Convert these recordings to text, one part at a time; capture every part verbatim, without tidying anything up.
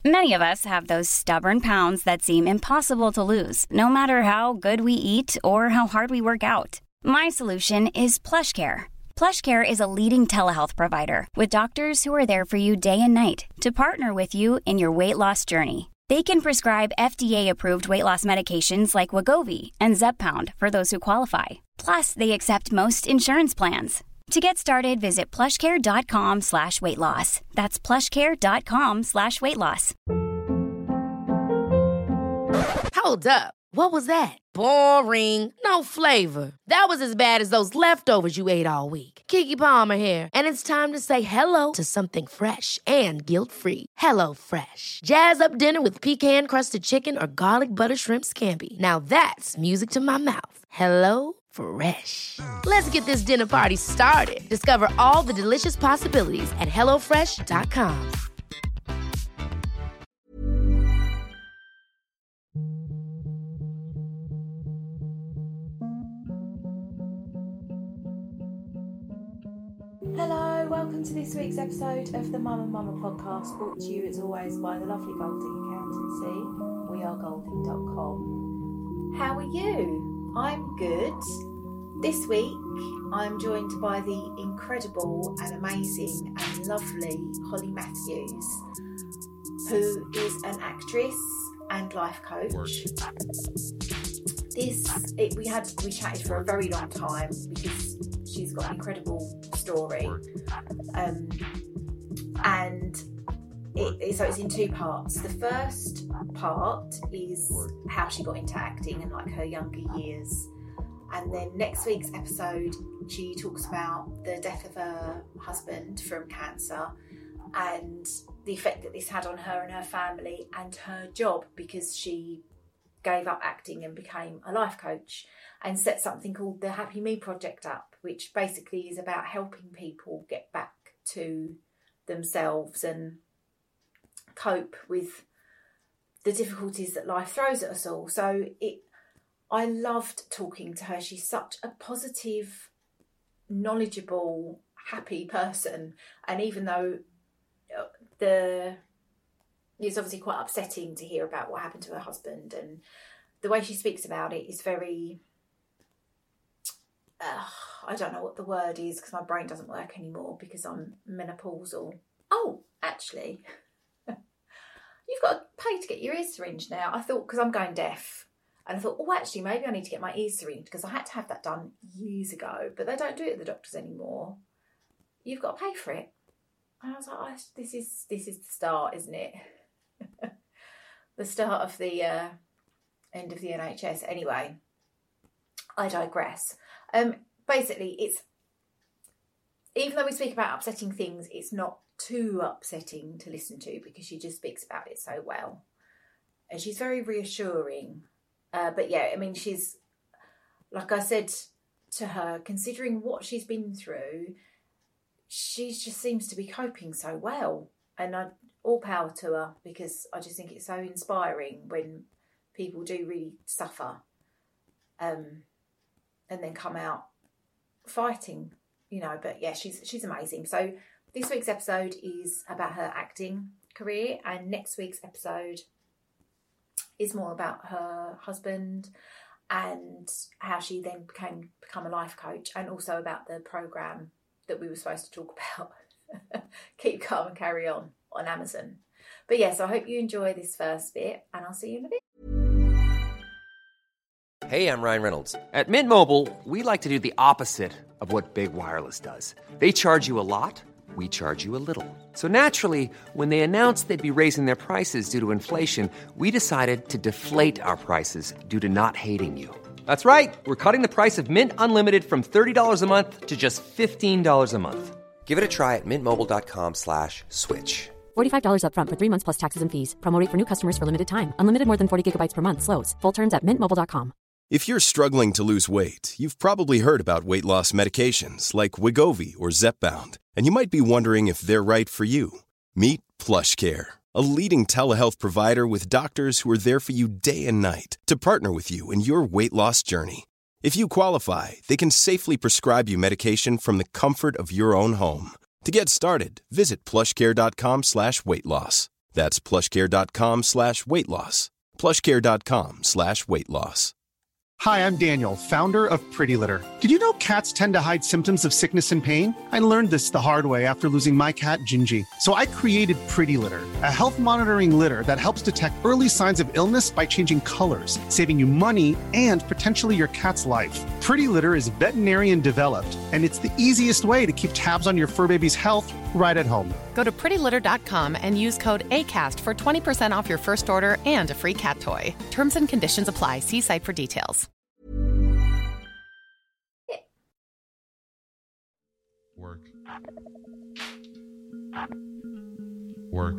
Many of us have those stubborn pounds that seem impossible to lose, no matter how good we eat or how hard we work out. My solution is PlushCare. PlushCare is a leading telehealth provider with doctors who are there for you day and night to partner with you in your weight loss journey. They can prescribe F D A-approved weight loss medications like Wegovy and Zepbound for those who qualify. Plus, they accept most insurance plans. To get started, visit plushcare.com slash weight loss. That's plushcare.com slash weight loss. Hold up. What was that? Boring. No flavor. That was as bad as those leftovers you ate all week. Keke Palmer here. And it's time to say hello to something fresh and guilt-free. Hello Fresh. Jazz up dinner with pecan-crusted chicken or garlic butter shrimp scampi. Now that's music to my mouth. Hello Fresh. Let's get this dinner party started. Discover all the delicious possibilities at hello fresh dot com. Hello, welcome to this week's episode of the Mum and Mama podcast, brought to you as always by the lovely Golding Accountancy. We are golding dot com. How are you? I'm good. This week I'm joined by the incredible and amazing and lovely Holly Matthews, who is an actress and life coach. This it, we had we chatted for a very long time because she's got an incredible story, um, and it, so it's in two parts. The first part is how she got into acting and like her younger years, and then next week's episode she talks about the death of her husband from cancer and the effect that this had on her and her family and her job, because she gave up acting and became a life coach and set something called the Happy Me Project up, which basically is about helping people get back to themselves and cope with the difficulties that life throws at us all. So it, I loved talking to her. She's such a positive, knowledgeable, happy person. And even though the it's obviously quite upsetting to hear about what happened to her husband, and the way she speaks about it is very, uh, I don't know what the word is because my brain doesn't work anymore because I'm menopausal. Oh, actually, you've got to pay to get your ears syringed now. I thought, because I'm going deaf, and I thought, oh, actually, maybe I need to get my ears syringed because I had to have that done years ago, but they don't do it at the doctors anymore. You've got to pay for it. And I was like, oh, this is this is the start, isn't it? The start of the uh, end of the N H S. Anyway, I digress. Um, basically, it's even though we speak about upsetting things, it's not too upsetting to listen to because she just speaks about it so well, and she's very reassuring. Uh, but yeah, I mean, she's, like I said to her, considering what she's been through, she just seems to be coping so well, and I, all power to her, because I just think it's so inspiring when people do really suffer, um, and then come out fighting, you know. But yeah, she's she's amazing. So this week's episode is about her acting career, and next week's episode is more about her husband and how she then became become a life coach, and also about the programme that we were supposed to talk about, Keep Calm and Carry On, on Amazon. But yes, yeah, so I hope you enjoy this first bit, and I'll see you in a bit. Hey, I'm Ryan Reynolds. At Mint Mobile, we like to do the opposite of what Big Wireless does. They charge you a lot, we charge you a little. So naturally, when they announced they'd be raising their prices due to inflation, we decided to deflate our prices due to not hating you. That's right. We're cutting the price of Mint Unlimited from thirty dollars a month to just fifteen dollars a month. Give it a try at mintmobile.com slash switch. forty-five dollars up front for three months plus taxes and fees. Promo rate for new customers for limited time. Unlimited more than forty gigabytes per month slows. Full terms at mint mobile dot com. If you're struggling to lose weight, you've probably heard about weight loss medications like Wegovy or Zepbound, and you might be wondering if they're right for you. Meet PlushCare, a leading telehealth provider with doctors who are there for you day and night to partner with you in your weight loss journey. If you qualify, they can safely prescribe you medication from the comfort of your own home. To get started, visit plushcare.com slash weight loss. That's plushcare.com slash weight loss. plushcare.com slash weight loss. Hi, I'm Daniel, founder of Pretty Litter. Did you know cats tend to hide symptoms of sickness and pain? I learned this the hard way after losing my cat, Gingy. So I created Pretty Litter, a health monitoring litter that helps detect early signs of illness by changing colors, saving you money and potentially your cat's life. Pretty Litter is veterinarian developed, and it's the easiest way to keep tabs on your fur baby's health right at home. Go to pretty litter dot com and use code ACAST for twenty percent off your first order and a free cat toy. Terms and conditions apply. See site for details. Work. Work.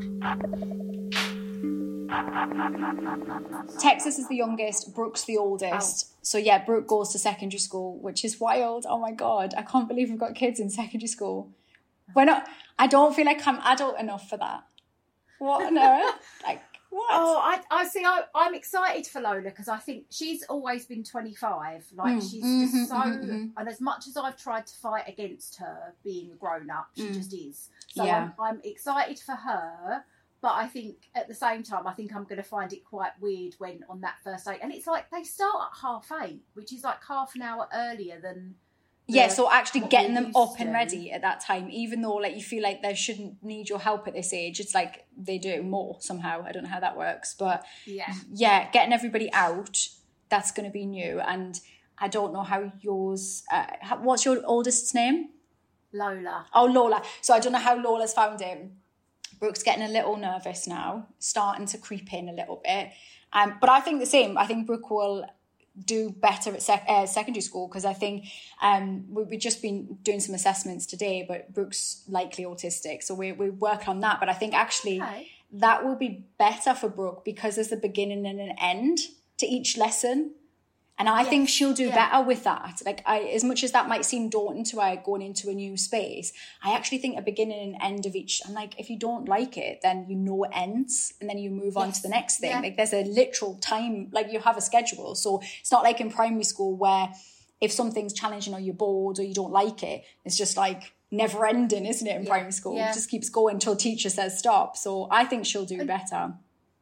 Texas is the youngest, Brooke's the oldest. Oh. So yeah, Brooke goes to secondary school, which is wild. Oh my God, I can't believe we've got kids in secondary school. We're not, I don't feel like I'm adult enough for that. What on earth? Like, what? Oh, I, I see. I, I'm excited for Lola because I think she's always been twenty-five. Like, mm. she's mm-hmm, just so, mm-hmm. and as much as I've tried to fight against her being a grown up, she mm. just is. So yeah. I'm, I'm excited for her. But I think at the same time, I think I'm going to find it quite weird when on that first date. And it's like they start at half eight, which is like half an hour earlier than... Yeah, so actually getting them up and ready at that time, even though like you feel like they shouldn't need your help at this age, it's like they do more somehow. I don't know how that works. But yeah, yeah getting everybody out, that's going to be new. And I don't know how yours... Uh, what's your oldest's name? Lola. Oh, Lola. So I don't know how Lola's found it. Brooke's getting a little nervous now, starting to creep in a little bit. Um, but I think the same. I think Brooke will do better at sec- uh, secondary school because I think um, we, we've just been doing some assessments today, but Brooke's likely autistic. So we, we work on that. But I think actually okay. that will be better for Brooke because there's a beginning and an end to each lesson. And I yes. think she'll do yeah. better with that. Like, I, as much as that might seem daunting to her going into a new space, I actually think a beginning and end of each, and like, if you don't like it, then you know it ends, and then you move yes. on to the next thing. Yeah. Like, there's a literal time, like, you have a schedule. So it's not like in primary school where if something's challenging or you're bored or you don't like it, it's just like never ending, isn't it, in yeah. primary school? Yeah. It just keeps going until teacher says stop. So I think she'll do and better.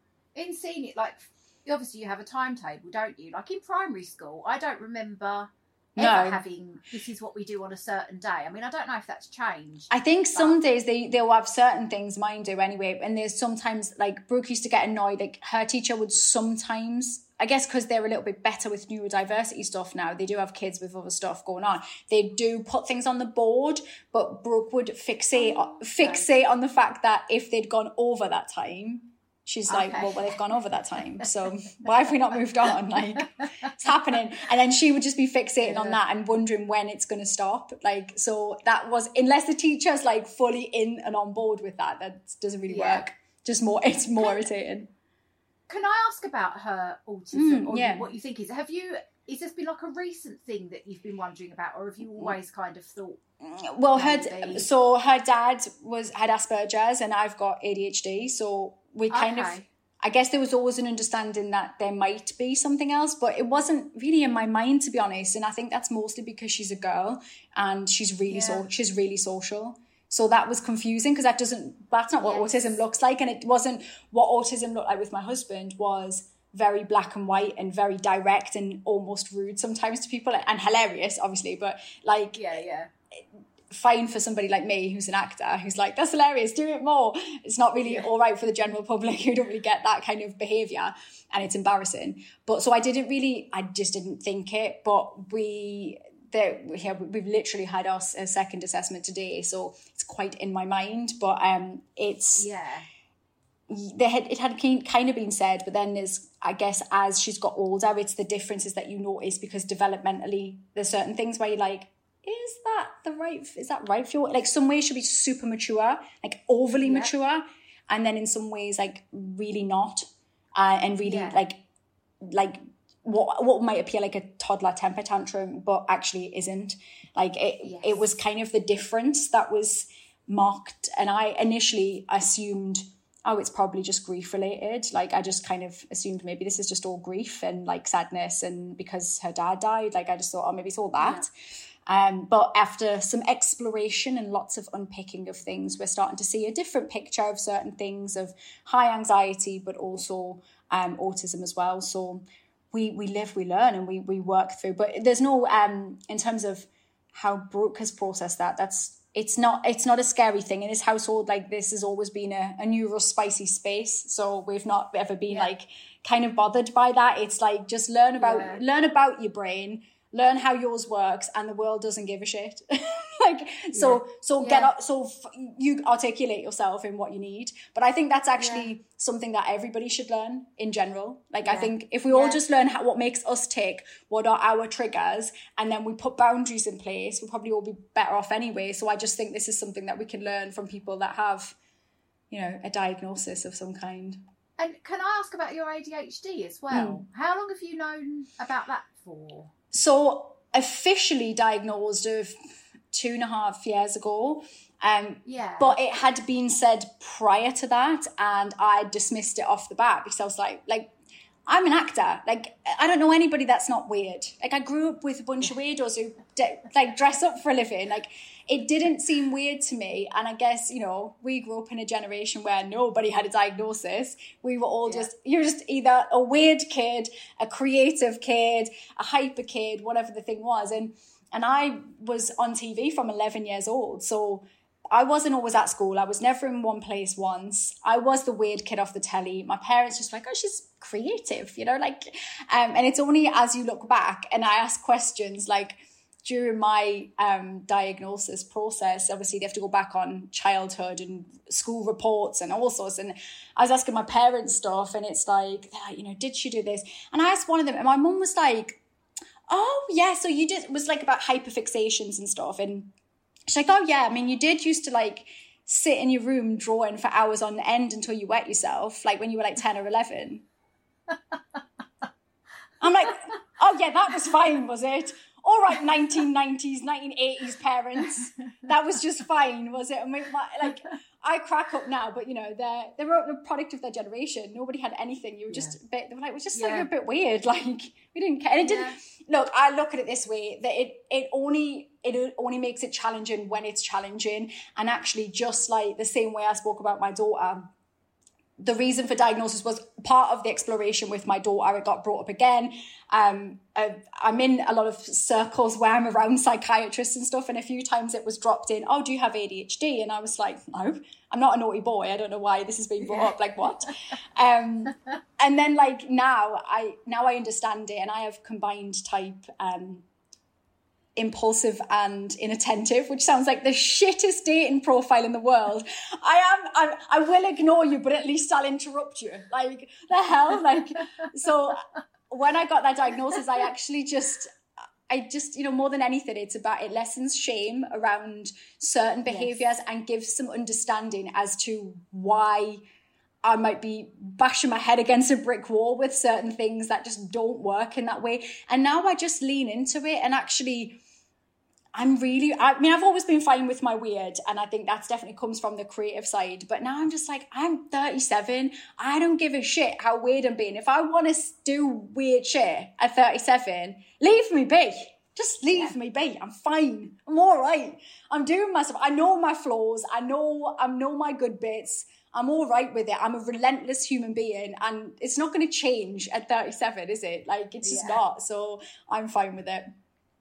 In seeing it, like, obviously you have a timetable, don't you? Like in primary school, I don't remember ever no. having this is what we do on a certain day. I mean, I don't know if that's changed. I think but... some days they, they'll have certain things, mine do anyway, and there's sometimes, like, Brooke used to get annoyed, like her teacher would sometimes, I guess because they're a little bit better with neurodiversity stuff now, they do have kids with other stuff going on, they do put things on the board, but Brooke would fixate, oh, fixate on the fact that if they'd gone over that time, she's okay. like, well, well, they've gone over that time. So why have we not moved on? Like, it's happening. And then she would just be fixated yeah. on that and wondering when it's going to stop. Like, so that was, unless the teacher's like fully in and on board with that, that doesn't really yeah. work. Just more, it's more can, irritating. Can I ask about her autism mm, or yeah. what you think is, have you, is this been like a recent thing that you've been wondering about, or have you always kind of thought? Well, her, so her dad was had Asperger's and I've got A D H D. So we kind okay. of, I guess there was always an understanding that there might be something else, but it wasn't really in my mind, to be honest. And I think that's mostly because she's a girl and she's really yeah. so she's really social. So that was confusing because that doesn't, that's not what yes. autism looks like. And it wasn't what autism looked like with my husband, was very black and white and very direct and almost rude sometimes to people, and hilarious, obviously, but like, yeah, yeah. fine for somebody like me who's an actor who's like, that's hilarious, do it more. It's not really yeah. all right for the general public who don't really get that kind of behaviour, and it's embarrassing. But so I didn't really, I just didn't think it, but we... There, yeah, we've literally had our a second assessment today, so it's quite in my mind. But um, it's yeah, there had, it had kind of been said, but then there's, I guess, as she's got older, it's the differences that you notice, because developmentally there's certain things where you're like, is that the right? Is that right for you? Like, some ways she'll be super mature, like overly yeah. mature, and then in some ways like really not, uh, and really yeah. like like. what what might appear like a toddler temper tantrum, but actually isn't. Like, it yes. it was kind of the difference that was marked. And I initially assumed, oh, it's probably just grief related. Like, I just kind of assumed maybe this is just all grief and like sadness, and because her dad died, like I just thought, oh, maybe it's all that. Um, but after some exploration and lots of unpicking of things, we're starting to see a different picture of certain things, of high anxiety, but also um, autism as well. So we we live, we learn, and we we work through. But there's no, um, in terms of how Brooke has processed that, that's it's not it's not a scary thing in this household. Like, this has always been a, a neurospicy space, so we've not ever been yeah. like kind of bothered by that. It's like, just learn about yeah. learn about your brain, learn how yours works, and the world doesn't give a shit. like so yeah. so yeah. get up so f- you articulate yourself in what you need. But I think that's actually yeah. something that everybody should learn in general. Like yeah. I think if we yeah. all just learn how, what makes us tick, what are our triggers, and then we put boundaries in place, we'll probably all be better off anyway. So I just think this is something that we can learn from people that have, you know, a diagnosis of some kind. And can I ask about your A D H D as well? Mm. How long have you known about that for? So officially diagnosed of two and a half years ago. Um, yeah. But it had been said prior to that, and I dismissed it off the bat because I was like, like, I'm an actor. Like, I don't know anybody that's not weird. Like, I grew up with a bunch of weirdos who de- like dress up for a living. Like, it didn't seem weird to me. And I guess, you know, we grew up in a generation where nobody had a diagnosis. We were all yeah. just, you're just either a weird kid, a creative kid, a hyper kid, whatever the thing was. And and I was on T V from eleven years old. So I wasn't always at school. I was never in one place once. I was the weird kid off the telly. My parents just like, oh, she's creative, you know, like, um, and it's only as you look back and I ask questions like, during my um, diagnosis process, obviously they have to go back on childhood and school reports and all sorts. And I was asking my parents stuff, and it's like, they're like, you know, did she do this? And I asked one of them, and my mum was like, oh, yeah, so you did, it was like about hyperfixations and stuff. And she's like, oh, yeah, I mean, you did used to like sit in your room drawing for hours on end until you wet yourself, like when you were like ten or eleven. I'm like, oh, yeah, that was fine, was it? All right, nineteen nineties, nineteen eighties parents, that was just fine, was it? I mean, my, like, I crack up now, but, you know, they're, they were a product of their generation. Nobody had anything. You were just yeah. a bit, they were like, we're just yeah. like, you're a bit weird. Like, we didn't care. And it didn't, yeah. look, I look at it this way, that it, it only, it only makes it challenging when it's challenging. And actually, just like the same way I spoke about my daughter, the reason for diagnosis was part of the exploration with my daughter. It got brought up again. Um, I, I'm in a lot of circles where I'm around psychiatrists and stuff. And a few times it was dropped in, oh, do you have A D H D? And I was like, no, I'm not a naughty boy. I don't know why this has been brought up. Like, what? um, and then like now I, now I understand it. And I have combined type, um, impulsive and inattentive, which sounds like the shittest dating profile in the world. I am, I'm, I will ignore you, but at least I'll interrupt you. Like, the hell? Like, so when I got that diagnosis, I actually just, I just, you know, more than anything, it's about, it lessens shame around certain behaviors yes. and gives some understanding as to why I might be bashing my head against a brick wall with certain things that just don't work in that way. And now I just lean into it, and actually I'm really, I mean, I've always been fine with my weird, and I think that's definitely comes from the creative side. But now I'm just like, I'm thirty-seven. I don't give a shit how weird I'm being. If I want to do weird shit at thirty-seven, leave me be. Just leave yeah. me be. I'm fine. I'm all right. I'm doing my stuff. I know my flaws. I know, I know my good bits. I'm all right with it. I'm a relentless human being, and it's not going to change at thirty-seven, is it? Like, it's just yeah. not. So I'm fine with it.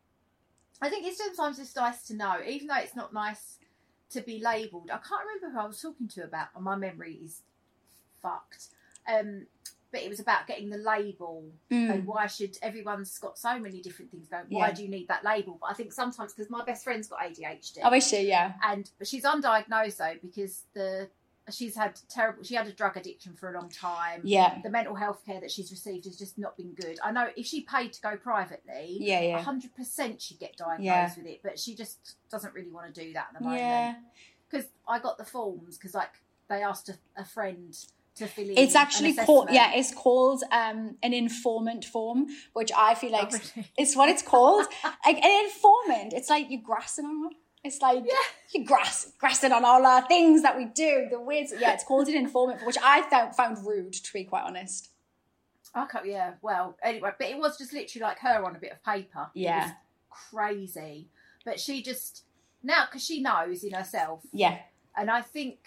I think it's sometimes it's nice to know, even though it's not nice to be labelled. I can't remember who I was talking to about, and my memory is fucked. Um, but it was about getting the label mm. and why should, everyone's got so many different things going, why yeah. do you need that label? But I think sometimes, because my best friend's got A D H D. Oh, is she? Yeah. And but she's undiagnosed though, because the she's had terrible, she had a drug addiction for a long time. Yeah. The mental health care that she's received has just not been good. I know if she paid to go privately, yeah, yeah. one hundred percent she'd get diagnosed yeah. with it, but she just doesn't really want to do that at the moment. Yeah. Because I got the forms, because like they asked a, a friend to fill in. It's actually called, yeah, it's called um, an informant form, which I feel like oh, really? It's what it's called. Like an informant, it's like you're grassing on them. It's like yeah. you grass, grassing on all our things that we do, the weird. Yeah, it's called an informant, which I found found rude, to be quite honest. Okay, yeah. Well, anyway, but it was just literally like her on a bit of paper. Yeah, it was crazy. but she just now because she knows in herself. Yeah, and I think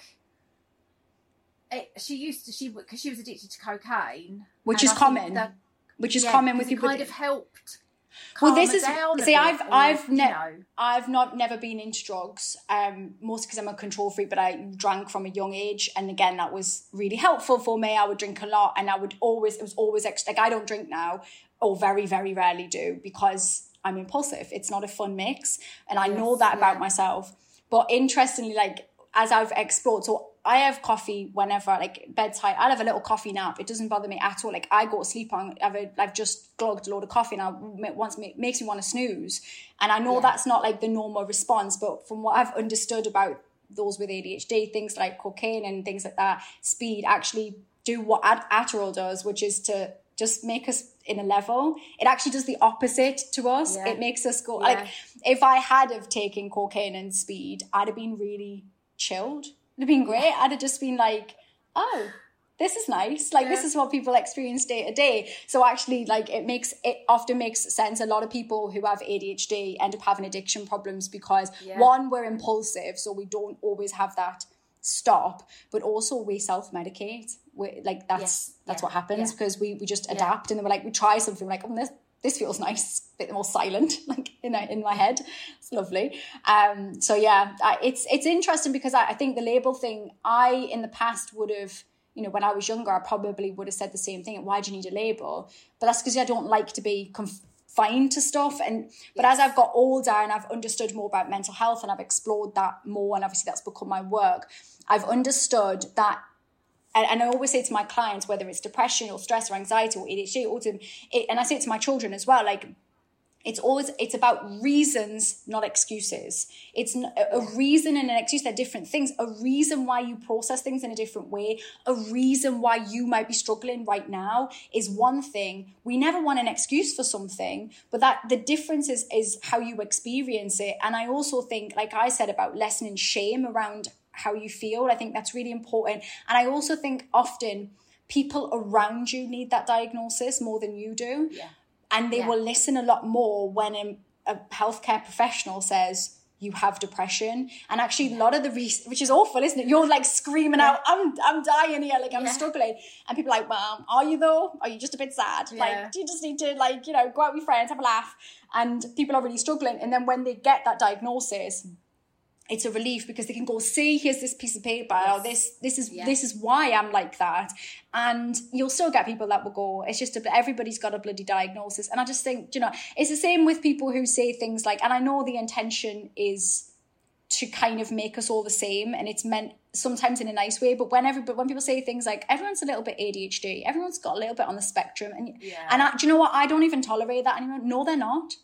it, she used to she because she was addicted to cocaine, which is common. That, which is yeah, common with people. Kind of helped. Well, this is see, I've bit, I've or, never you know. I've not never been into drugs, um, mostly because I'm a control freak. But I drank from a young age, and again, that was really helpful for me. I would drink a lot, and I would always it was always extra. Like I don't drink now, or very very rarely do, because I'm impulsive. It's not a fun mix, and I yes, know that yeah. about myself. But interestingly, like as I've explored, so I have coffee whenever, like bedside. I'll have a little coffee nap. It doesn't bother me at all. Like I go to sleep on, I've, a, I've just glugged a load of coffee, and I once makes me want to snooze. And I know yeah. that's not like the normal response, but from what I've understood about those with A D H D, things like cocaine and things like that, speed actually do what Adderall does, which is to just make us in a level. It actually does the opposite to us. Yeah. It makes us go yeah. like if I had have taken cocaine and speed, I'd have been really chilled. It'd have been great. I'd have just been like, oh, this is nice. Like, yeah. this is what people experience day to day. So actually, like, it makes, it often makes sense. A lot of people who have A D H D end up having addiction problems because, yeah. one, we're impulsive, so we don't always have that stop, but also we self-medicate. We're, like, that's yes. that's yeah. what happens yeah. because we, we just yeah. adapt. And then we're like, we try something, we're like, oh, this, this feels nice, a bit more silent, like in in my head. It's lovely. Um, so yeah, I, it's it's interesting because I, I think the label thing, I in the past would have, you know, when I was younger, I probably would have said the same thing. Why do you need a label? But that's because I don't like to be confined to stuff. And but yes. as I've got older and I've understood more about mental health and I've explored that more, and obviously that's become my work, I've understood that. And I always say to my clients, whether it's depression or stress or anxiety or A D H D, autism, it, and I say it to my children as well, like, it's always, it's about reasons, not excuses. It's a reason and an excuse. They're different things. A reason why you process things in a different way, a reason why you might be struggling right now is one thing. We never want an excuse for something, but that the difference is, is how you experience it. And I also think, like I said, about lessening shame around how you feel. I think that's really important. And I also think often people around you need that diagnosis more than you do. Yeah. And they yeah. will listen a lot more when a, a healthcare professional says you have depression. And actually yeah. a lot of the research, which is awful, isn't it? You're like screaming yeah. out, I'm I'm dying here, like I'm yeah. struggling. And people are like, well, are you though? Are you just a bit sad? Yeah. Like, do you just need to like, you know, go out with friends, have a laugh? And people are really struggling. And then when they get that diagnosis, it's a relief because they can go, see, here's this piece of paper. Yes. Or this, this is yeah. this is why I'm like that. And you'll still get people that will go, it's just, a, everybody's got a bloody diagnosis. And I just think, you know, it's the same with people who say things like, and I know the intention is to kind of make us all the same, and it's meant sometimes in a nice way, but when every, but when people say things like, everyone's a little bit A D H D, everyone's got a little bit on the spectrum, and yeah. and I, do you know what? I don't even tolerate that anymore. No, they're not.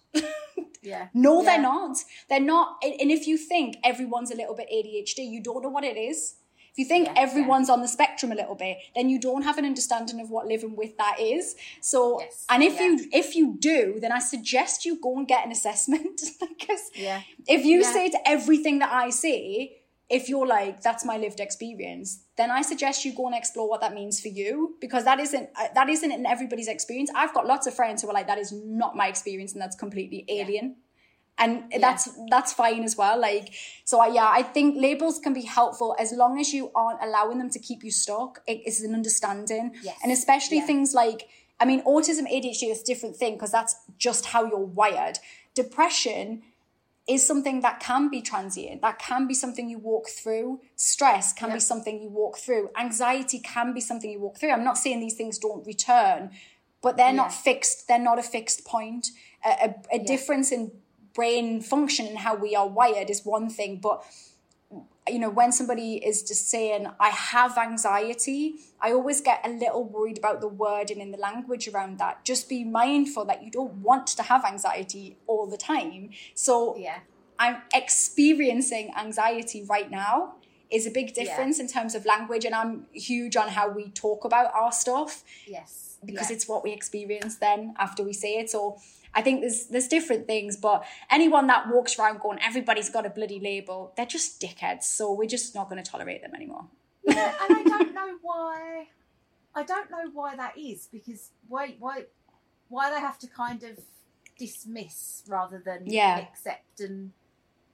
yeah. No, yeah. they're not. They're not. And if you think everyone's a little bit A D H D, you don't know what it is. If you think yeah, everyone's yeah. on the spectrum a little bit, then you don't have an understanding of what living with that is. So, yes. and if yeah. you if you do, then I suggest you go and get an assessment. Because yeah. if you yeah. say to everything that I say, if you're like, that's my lived experience, then I suggest you go and explore what that means for you, because that isn't that isn't in everybody's experience. I've got lots of friends who are like, that is not my experience, and that's completely alien. Yeah. And yeah. that's that's fine as well. Like, so I, yeah, I think labels can be helpful as long as you aren't allowing them to keep you stuck. It is an understanding. Yes. And especially yeah. things like, I mean, autism, A D H D is a different thing because that's just how you're wired. Depression is something that can be transient. That can be something you walk through. Stress can yep. be something you walk through. Anxiety can be something you walk through. I'm not saying these things don't return, but they're yeah. not fixed. They're not a fixed point. A, a, a yeah. difference in brain function and how we are wired is one thing, but you know, when somebody is just saying, I have anxiety, I always get a little worried about the wording and the language around that. Just be mindful that you don't want to have anxiety all the time. So yeah. I'm experiencing anxiety right now is a big difference yeah. in terms of language, and I'm huge on how we talk about our stuff. Yes. Because yeah. it's what we experience then after we say it. So I think there's there's different things, but anyone that walks around going, everybody's got a bloody label, they're just dickheads. So we're just not going to tolerate them anymore. Yeah, and I don't know why. I don't know why that is, because why why why they have to kind of dismiss rather than yeah. accept and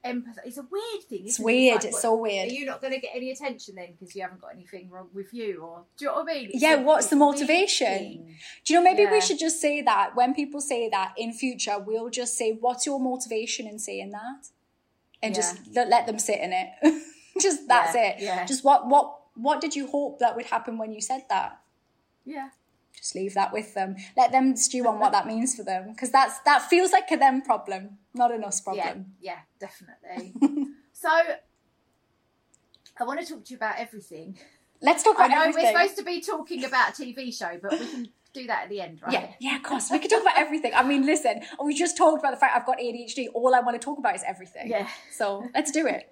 empathy. It's a weird thing. It's isn't weird. It? It's, like, it's what, so weird. Are you not going to get any attention then because you haven't got anything wrong with you? Or do you know what I mean? It's yeah, a, what's the motivation? Do you know, maybe yeah. we should just say that when people say that in future, we'll just say, what's your motivation in saying that? And yeah. just let, let them sit in it. Just that's yeah, it. Yeah. Just what what what did you hope that would happen when you said that? Yeah. Just leave that with them. Let them stew on what that means for them, because that's that feels like a them problem, not an us problem. Yeah, yeah, definitely. So I want to talk to you about everything. Let's talk about I know everything. We're supposed to be talking about a T V show, but we can do that at the end, right? Yeah, yeah, of course. We can talk about everything. I mean, listen, we just talked about the fact I've got A D H D. All I want to talk about is everything. Yeah. So let's do it.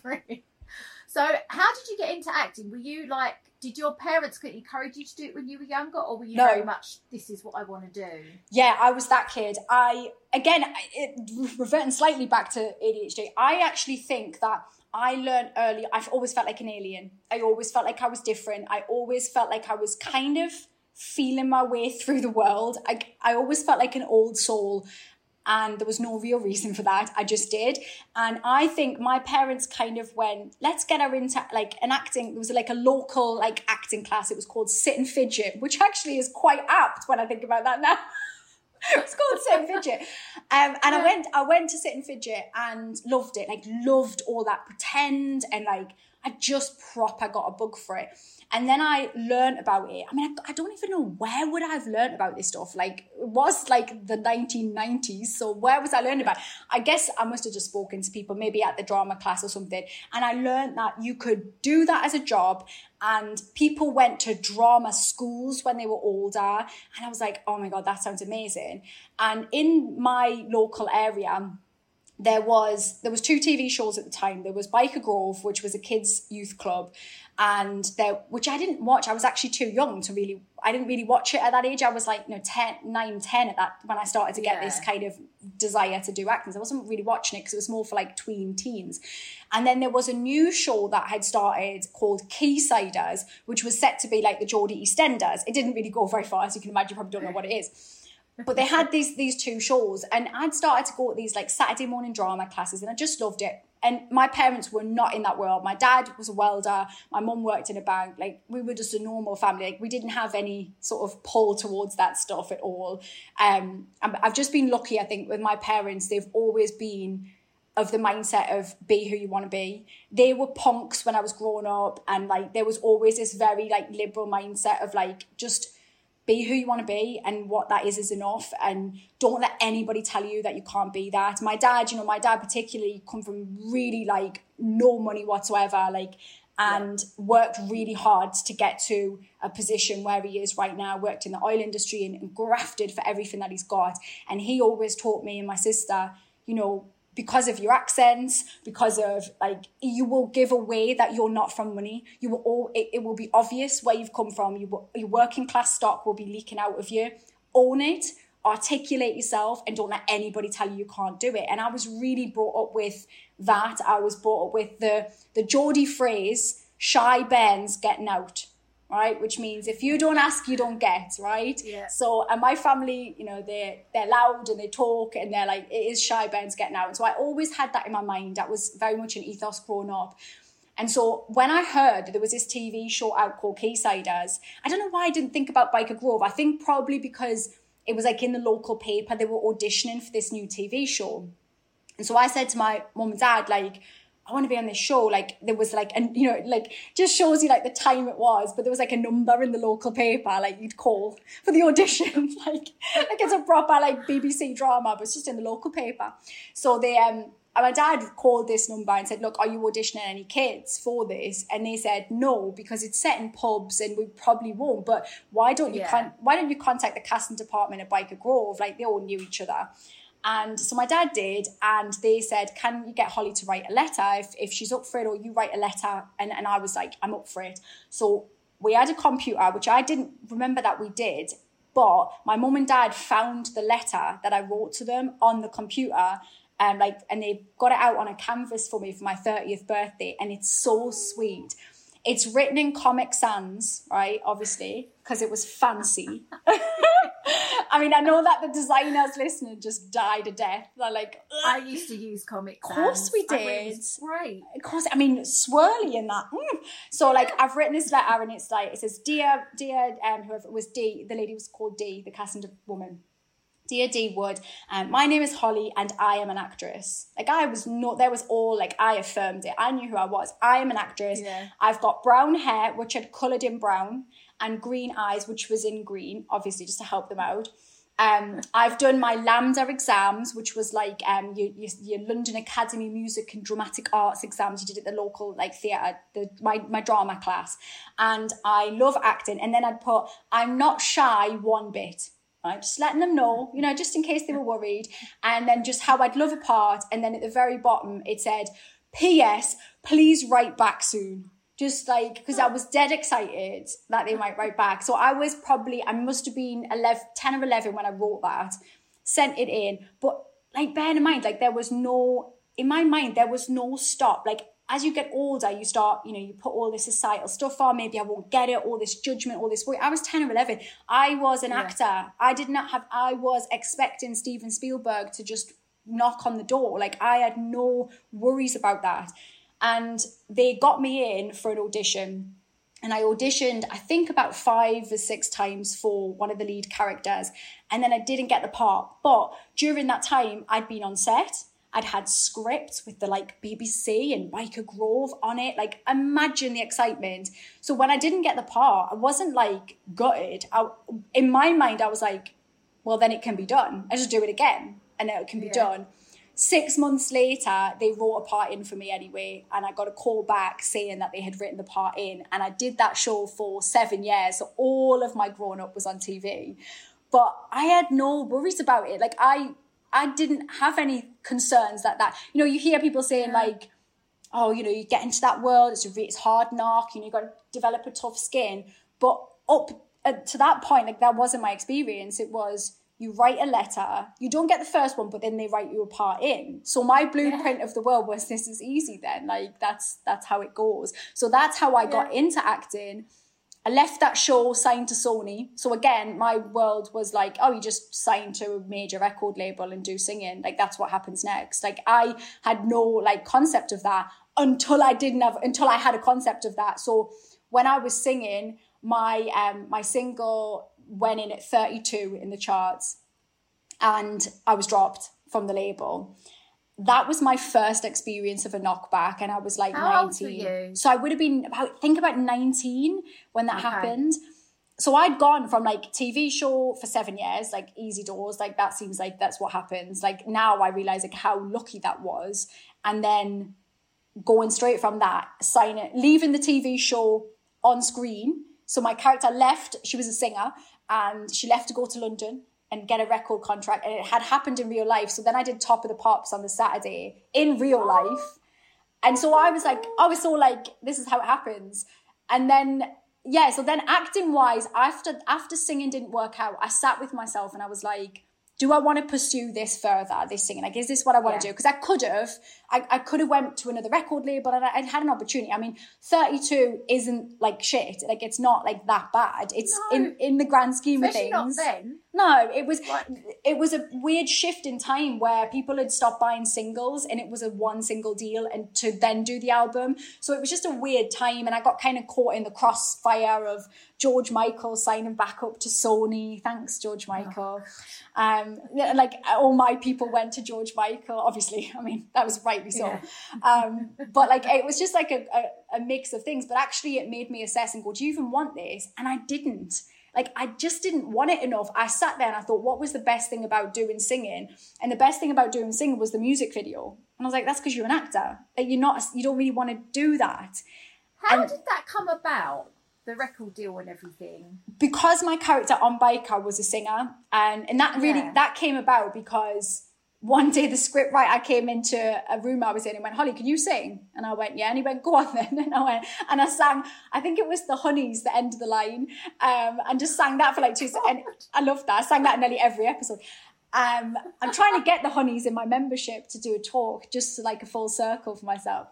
So how did you get into acting? Were you like, did your parents encourage you to do it when you were younger, or were you no. very much, this is what I want to do? Yeah, I was that kid. I, again, it, reverting slightly back to A D H D, I actually think that I learned early, I've always felt like an alien. I always felt like I was different. I always felt like I was kind of feeling my way through the world. I, I always felt like an old soul. And there was no real reason for that. I just did. And I think my parents kind of went, let's get her into like an acting. There was like a local like acting class. It was called Sit and Fidget, which actually is quite apt when I think about that now. It's called Sit and Fidget. Um, and I went, I went to Sit and Fidget and loved it. Like loved all that pretend, and like I just proper got a bug for it. And then I learned about it. I mean, I, I don't even know where would I have learned about this stuff. Like, it was like the nineteen nineties. So where was I learning about it? I guess I must have just spoken to people, maybe at the drama class or something. And I learned that you could do that as a job. And people went to drama schools when they were older. And I was like, oh my God, that sounds amazing. And in my local area, there was there was two T V shows at the time. There was Biker Grove, which was a kids' youth club, and there, which I didn't watch. I was actually too young to really, I didn't really watch it at that age. I was like, you know, ten, nine, ten at that, when I started to get yeah. this kind of desire to do acting. So I wasn't really watching it because it was more for like tween teens. And then there was a new show that had started called Keysiders, which was set to be like the Geordie EastEnders. It didn't really go very far, as you can imagine. You probably don't know what it is. But they had these these two shows, and I'd started to go to these like Saturday morning drama classes, and I just loved it. And my parents were not in that world. My dad was a welder. My mum worked in a bank. Like, we were just a normal family. Like, we didn't have any sort of pull towards that stuff at all. Um, I've just been lucky, I think, with my parents. They've always been of the mindset of be who you want to be. They were punks when I was growing up, and like there was always this very like liberal mindset of like just be who you want to be, and what that is is enough, and don't let anybody tell you that you can't be that. My dad, you know, my dad particularly come from really like no money whatsoever, like, and yeah. worked really hard to get to a position where he is right now, worked in the oil industry and, and grafted for everything that he's got. And he always taught me and my sister, you know, because of your accents, because of like, you will give away that you're not from money. You will all, it, it will be obvious where you've come from. You will, your working class stock will be leaking out of you. Own it, articulate yourself, and don't let anybody tell you you can't do it. And I was really brought up with that. I was brought up with the, the Geordie phrase, shy Ben's getting out. Right, which means if you don't ask, you don't get, right? Yeah. So, and my family, you know, they're, they're loud and they talk and they're like, it is shy Ben's getting out. And so I always had that in my mind. That was very much an ethos growing up. And so when I heard there was this T V show out called Keysiders, I don't know why I didn't think about Biker Grove. I think probably because it was like in the local paper, they were auditioning for this new T V show. And so I said to my mum and dad, like, I want to be on this show. Like, there was like, and you know, like, just shows you like the time it was, but there was like a number in the local paper, like you'd call for the audition, like, like it's a proper like B B C drama, but it's just in the local paper. So they, um, and my dad called this number and said, look, are you auditioning any kids for this? And they said, no, because it's set in pubs and we probably won't, but why don't you, yeah. con- why don't you contact the casting department at Biker Grove? Like, they all knew each other. And so my dad did, and they said, can you get Holly to write a letter if, if she's up for it, or you write a letter? And, and I was like, I'm up for it. So we had a computer, which I didn't remember that we did, but my mum and dad found the letter that I wrote to them on the computer, and like, and they got it out on a canvas for me for my thirtieth birthday, and it's so sweet. It's written in Comic Sans, right, obviously, because it was fancy. I mean, I know that the designers listening just died a death. They're like, ugh. I used to use Comic Sans. Of course we did. It was great. Of course, I mean, swirly in that. Mm. So, like, I've written this letter, and it's like, it says, dear, dear, um, whoever it was, D, the lady was called D, the casting woman. Dear D Wood, um, my name is Holly and I am an actress. Like I was not, there was all like, I affirmed it. I knew who I was. I am an actress. Yeah. I've got brown hair, which I'd coloured in brown, and green eyes, which was in green, obviously just to help them out. Um, I've done my LAMDA exams, which was like um, your, your, your London Academy Music and Dramatic Arts exams. You did at the local like theatre, the, my, my drama class. And I love acting. And then I'd put, I'm not shy one bit. Right, just letting them know, you know, just in case they were worried. And then just how I'd love a part. And then at the very bottom, it said, P S, please write back soon. Just like, because I was dead excited that they might write back. So I was probably, I must have been eleven, ten or eleven when I wrote that, sent it in. But like, bear in mind, like there was no, in my mind, there was no stop. Like, as you get older, you start, you know, you put all this societal stuff on, maybe I won't get it, all this judgment, all this worry. I was ten or eleven. I was an yeah. actor. I did not have, I was expecting Steven Spielberg to just knock on the door. Like I had no worries about that. And they got me in for an audition. And I auditioned, I think about five or six times for one of the lead characters. And then I didn't get the part. But during that time, I'd been on set. I'd had scripts with the like B B C and Byker Grove on it. Like imagine the excitement. So when I didn't get the part, I wasn't like gutted. I, in my mind, I was like, well, then it can be done. I just do it again and then it can be yeah. done. Six months later, they wrote a part in for me anyway. And I got a call back saying that they had written the part in. And I did that show for seven years. So all of my growing up was on T V. But I had no worries about it. Like I... I didn't have any concerns that that, you know, you hear people saying like, oh, you know, you get into that world, it's a it's hard knock, you know, you got to develop a tough skin. But up uh, to that point, like that wasn't my experience. It was you write a letter, you don't get the first one, but then they write you a part in. So my blueprint yeah. of the world was this is easy then. Like that's that's how it goes. So that's how I yeah. got into acting. I left that show, signed to Sony. So again, my world was like, oh, you just sign to a major record label and do singing. Like that's what happens next. Like I had no like concept of that until I didn't have, until I had a concept of that. So when I was singing, my um my single went in at thirty-two in the charts and I was dropped from the label. That was my first experience of a knockback, and I was like How nineteen. Old were you? So I would have been about, think about nineteen when that okay. happened. So I'd gone from like T V show for seven years, like easy doors, like that seems like that's what happens. Like now I realize like how lucky that was, and then going straight from that, signing, leaving the T V show on screen. So my character left. She was a singer, and she left to go to London and get a record contract, and it had happened in real life. So then I did Top of the Pops on the Saturday in real life. And so I was like, I was so like, this is how it happens. And then, yeah, so then acting wise, after after singing didn't work out, I sat with myself and I was like, do I want to pursue this further, this singing? Like, is this what I want yeah. to do? Because I could have, I, I could have went to another record label and I, I'd had an opportunity. I mean, thirty-two isn't like shit. Like, it's not like that bad. It's no. in, in the grand scheme Especially of things. Not then. No, it was What? it was a weird shift in time where people had stopped buying singles and it was a one single deal and to then do the album. So it was just a weird time, and I got kind of caught in the crossfire of George Michael signing back up to Sony. Thanks, George Michael. Oh. Um, like all my people went to George Michael. Obviously, I mean that was rightly so. Yeah. Um, but like it was just like a, a, a mix of things. But actually, it made me assess and go, "Do you even want this?" And I didn't. Like, I just didn't want it enough. I sat there and I thought, what was the best thing about doing singing? And the best thing about doing singing was the music video. And I was like, that's because you're an actor. Like, you're not, you don't really want to do that. How and did that come about? The record deal and everything? Because my character on Byker was a singer. And, and that really, yeah. that came about because one day the script writer came into a room I was in and went, Holly, can you sing? And I went, yeah. And he went, go on then. And I went, and I sang, I think it was The Honeys, the end of the line, um, and just sang that for like two seconds. And I loved that. I sang that in nearly every episode. Um, I'm trying to get the Honeys in my membership to do a talk, just like a full circle for myself.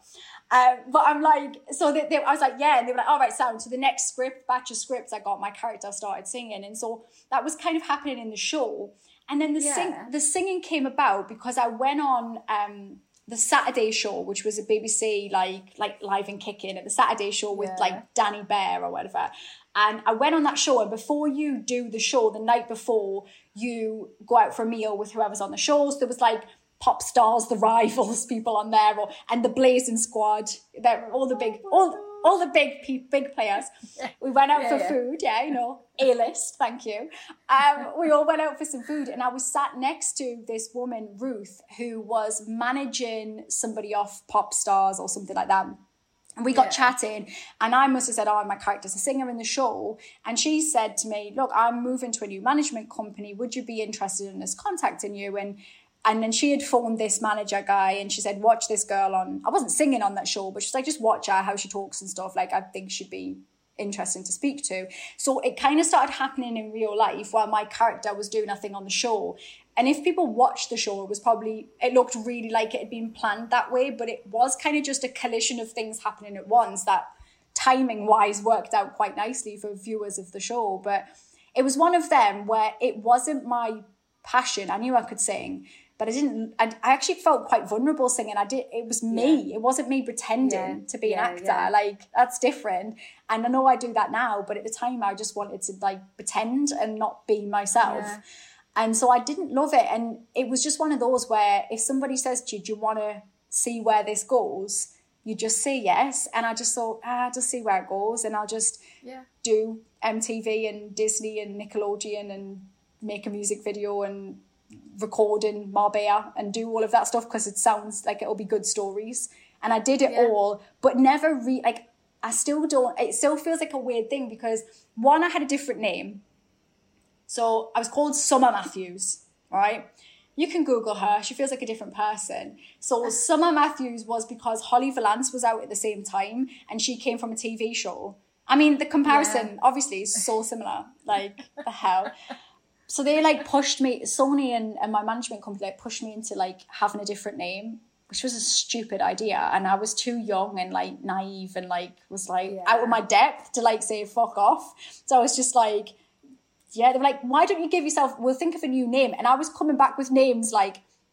Um, but I'm like, so they, they, I was like, yeah, and they were like, all right, sound. So the next script, batch of scripts I got, my character started singing. And so that was kind of happening in the show. And then the Yeah. sing, the singing came about because I went on um, the Saturday show, which was a B B C, like, like Live and Kicking, at the Saturday show with Yeah. like Danny Bear or whatever. And I went on that show, and before you do the show, the night before, you go out for a meal with whoever's on the show. So there was like Pop Stars, The Rivals, people on there, or and the Blazing Squad. They're all the big, all all the big pe- big players. We went out Yeah, for yeah. food, yeah, you know, A-list, thank you. Um, we all went out for some food, and I was sat next to this woman, Ruth, who was managing somebody off Pop Stars or something like that. And we got Yeah. chatting, and I must have said, oh, my character's a singer in the show. And she said to me, look, I'm moving to a new management company. Would you be interested in us contacting you? And and then she had phoned this manager guy, and she said, watch this girl on, I wasn't singing on that show, but she's like, just watch her, how she talks and stuff. Like, I think she'd be interesting to speak to. So it kind of started happening in real life while my character was doing a thing on the show. And if people watched the show, it was probably, it looked really like it had been planned that way, but it was kind of just a collision of things happening at once that timing wise worked out quite nicely for viewers of the show. But it was one of them where it wasn't my passion. I knew I could sing, but I didn't, I, I actually felt quite vulnerable singing. I did, it was me. Yeah. It wasn't me pretending Yeah. to be Yeah, an actor. yeah. Like, that's different. And I know I do that now, but at the time I just wanted to like pretend and not be myself. Yeah. And so I didn't love it. And it was just one of those where if somebody says to you, do you want to see where this goes? You just say yes. And I just thought, ah, just see where it goes. And I'll just Yeah. do M T V and Disney and Nickelodeon and make a music video and record in Marbella and do all of that stuff because it sounds like it'll be good stories. And I did it Yeah. all, but never re like I still don't, it still feels like a weird thing because one, I had a different name. So I was called Summer Matthews, all right? You can Google her. She feels like a different person. So Summer Matthews was because Holly Valance was out at the same time and she came from a T V show. I mean, the comparison Yeah. obviously is so similar. Like, the hell? So they like pushed me, Sony and, and my management company like pushed me into like having a different name, which was a stupid idea. And I was too young and like naive and like was like Yeah. out of my depth to like say fuck off. So I was just like, yeah, they were like, why don't you give yourself, we'll think of a new name. And I was coming back with names like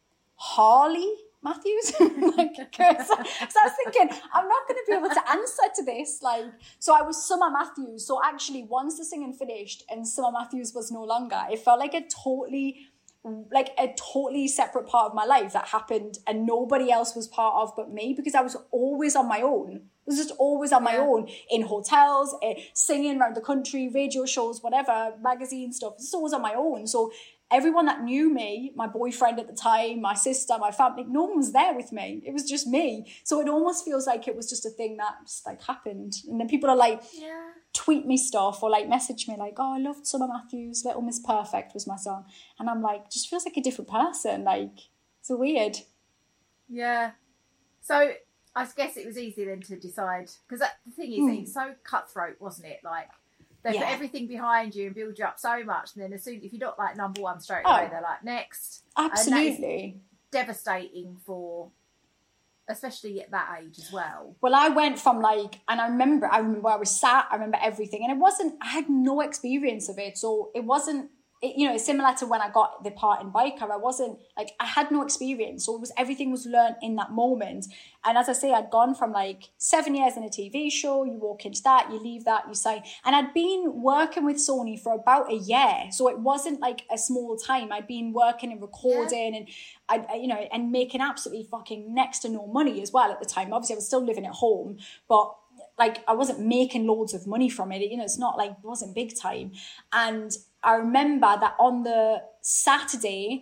Harley Matthews. like, cause, so I was thinking, I'm not going to be able to answer to this. Like, so I was Summer Matthews. So actually, once the singing finished and Summer Matthews was no longer, it felt like a totally, like a totally separate part of my life that happened and nobody else was part of but me because I was always on my own. I was just always on my Yeah. own in hotels, eh, singing around the country, radio shows, whatever, magazine stuff. Just always on my own. So everyone that knew me, my boyfriend at the time, my sister, my family, no one was there with me. It was just me. So it almost feels like it was just a thing that just like happened. And then people are like, Yeah. tweet me stuff or like message me like, oh, I loved Summer Matthews, Little Miss Perfect was my song. And I'm like, just feels like a different person. Like, it's weird. Yeah. So I guess it was easy then to decide because the thing is, Mm. it's so cutthroat, wasn't it? Like they put Yeah. everything behind you and build you up so much, and then as soon if you're not like number one straight Oh. away, they're like next. And that is Absolutely. devastating for, especially at that age as well. Well, I went from like, and I remember, I remember where I was sat, I remember everything. And it wasn't, I had no experience of it. So it wasn't, it, you know, it's similar to when I got the part in Biker. I wasn't like, I had no experience. So it was, everything was learned in that moment. And as I say, I'd gone from like seven years in a T V show, you walk into that, you leave that, you sign. And I'd been working with Sony for about a year. So it wasn't like a small time. I'd been working and recording and I, you know, and making absolutely fucking next to no money as well at the time. Obviously I was still living at home, but like I wasn't making loads of money from it. You know, it's not like, it wasn't big time. And I remember that on the Saturday,